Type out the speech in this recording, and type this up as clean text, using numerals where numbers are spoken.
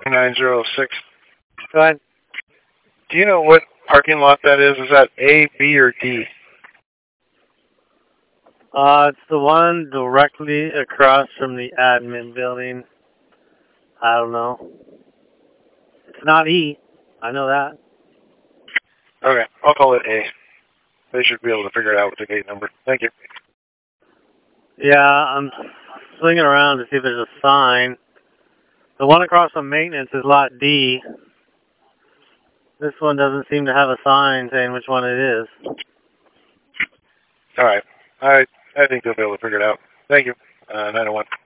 906. Go ahead. Do you know what parking lot that is? Is that A, B, or D? It's the one directly across from the admin building. I don't know. It's not E. I know that. Okay, I'll call it A. They should be able to figure it out with the gate number. Thank you. Yeah, I'm swinging around to see if there's a sign. The one across from maintenance is lot D. This one doesn't seem to have a sign saying which one it is. All right. I think they'll be able to figure it out. Thank you. 901.